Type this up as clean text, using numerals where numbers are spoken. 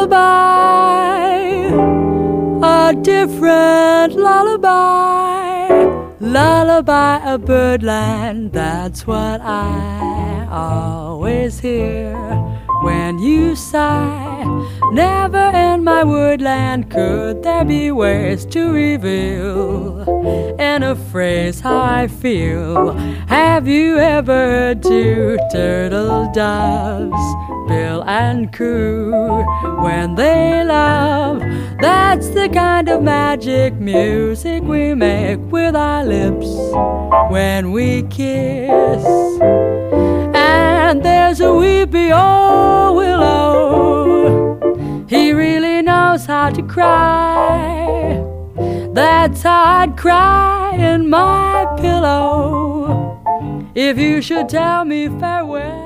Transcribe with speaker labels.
Speaker 1: lullaby, a different lullaby, lullaby of birdland. That's what I always hear when you sigh. Never in my woodland could there be ways to reveal in a phrase how I feel. Have you ever heard two turtle doves bill and coo when they love? That's the kind of magic music we make with our lips when we kiss. And there's a weepy old willow, he really knows how to cry. That's how I'd cry in my pillow if you should tell me farewell.